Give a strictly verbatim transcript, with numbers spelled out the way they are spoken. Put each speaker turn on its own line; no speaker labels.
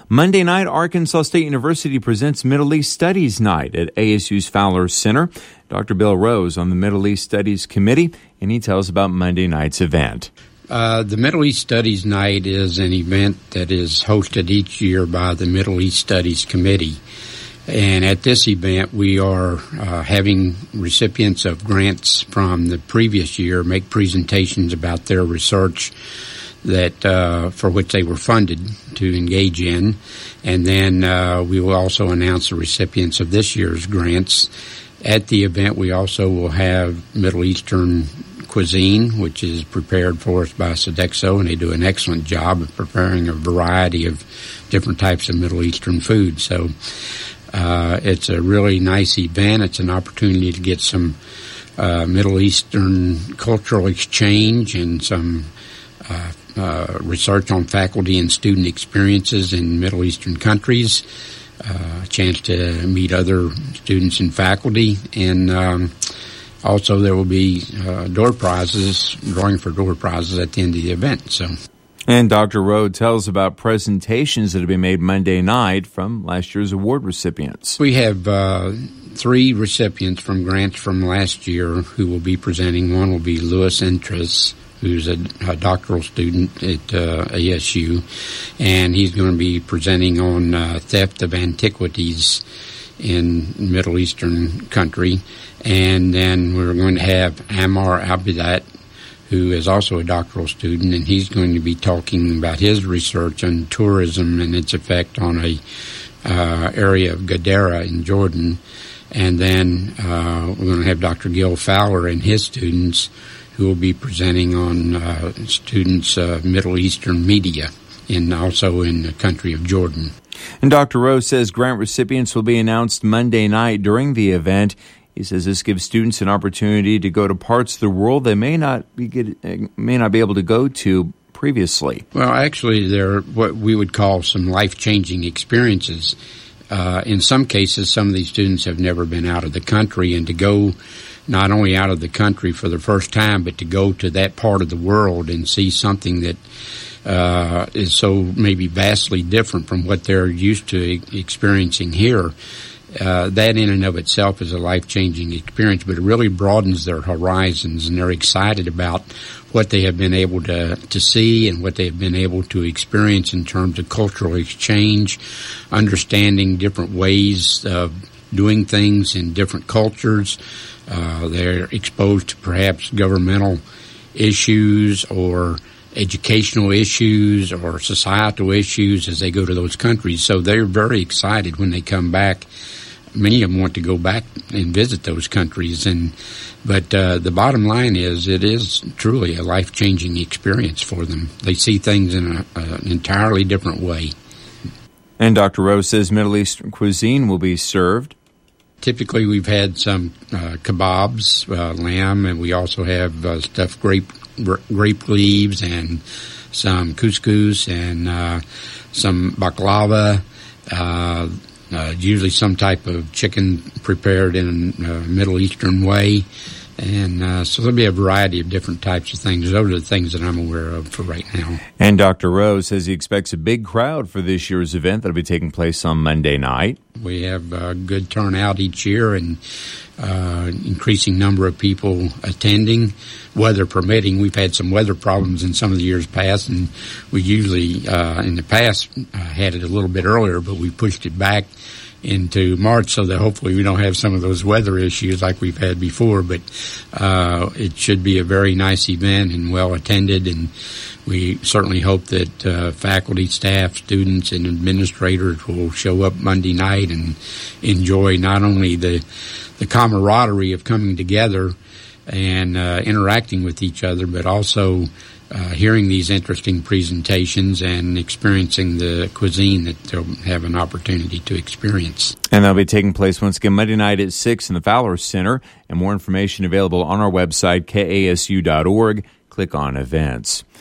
Monday night, Arkansas State University presents Middle East Studies Night at A S U's Fowler Center. Doctor Bill Rose on the Middle East Studies Committee, and he tells about Monday night's event.
Uh, the Middle East Studies Night is an event that is hosted each year by the Middle East Studies Committee. And at this event, we are uh, having recipients of grants from the previous year make presentations about their research that uh, for which they were funded to engage in. And then uh, we will also announce the recipients of this year's grants. At the event, we also will have Middle Eastern cuisine, which is prepared for us by Sodexo, and they do an excellent job of preparing a variety of different types of Middle Eastern food. So uh, it's a really nice event. It's an opportunity to get some uh, Middle Eastern cultural exchange and some uh, uh, research on faculty and student experiences in Middle Eastern countries, uh, a chance to meet other students and faculty, and um, also there will be uh, door prizes, drawing for door prizes at the end of the event. So,
And Doctor Rowe tells about presentations that have been made Monday night from last year's award recipients.
We have uh, three recipients from grants from last year who will be presenting. One will be Louis Entres, who's a, a doctoral student at uh, A S U, and he's going to be presenting on uh, theft of antiquities in Middle Eastern country. And then we're going to have Ammar Abidat, who is also a doctoral student, and he's going to be talking about his research on tourism and its effect on a uh, area of Gadara in Jordan. And then uh, we're going to have Doctor Gil Fowler and his students, who will be presenting on uh, students' uh, Middle Eastern media, and also in the country of Jordan.
And Doctor Rose says grant recipients will be announced Monday night during the event. He says this gives students an opportunity to go to parts of the world they may not be get, may not be able to go to previously.
Well, actually, they're what we would call some life-changing experiences. Uh, in some cases, some of these students have never been out of the country, and to go not only out of the country for the first time, but to go to that part of the world and see something that uh, is so maybe vastly different from what they're used to e- experiencing here. Uh, that in and of itself is a life-changing experience, but it really broadens their horizons, and they're excited about what they have been able to, to see and what they have been able to experience in terms of cultural exchange, understanding different ways of doing things in different cultures. Uh, they're exposed to perhaps governmental issues or educational issues or societal issues as they go to those countries. So they're very excited when they come back. Many of them want to go back and visit those countries. And but uh, the bottom line is it is truly a life-changing experience for them. They see things in a, a, an entirely different way.
And Doctor Rose says Middle Eastern cuisine will be served.
Typically, we've had some uh, kebabs, uh, lamb, and we also have uh, stuffed grape grape leaves and some couscous and uh, some baklava, uh, uh, usually some type of chicken prepared in a Middle Eastern way. And uh, so there'll be a variety of different types of things. Those are the things that I'm aware of for right now.
And Doctor Rose says he expects a big crowd for this year's event that'll be taking place on Monday night.
We have a good turnout each year and uh increasing number of people attending, weather permitting. We've had some weather problems in some of the years past, and we usually uh in the past uh, had it a little bit earlier, but we pushed it back into March so that hopefully we don't have some of those weather issues like we've had before. But uh it should be a very nice event and well attended, and we certainly hope that uh, faculty, staff, students, and administrators will show up Monday night and enjoy not only the the camaraderie of coming together and uh, interacting with each other, but also uh, hearing these interesting presentations and experiencing the cuisine that they'll have an opportunity to experience.
And that'll be taking place once again Monday night at six in the Fowler Center, and more information available on our website, K A S U dot org. Click on events.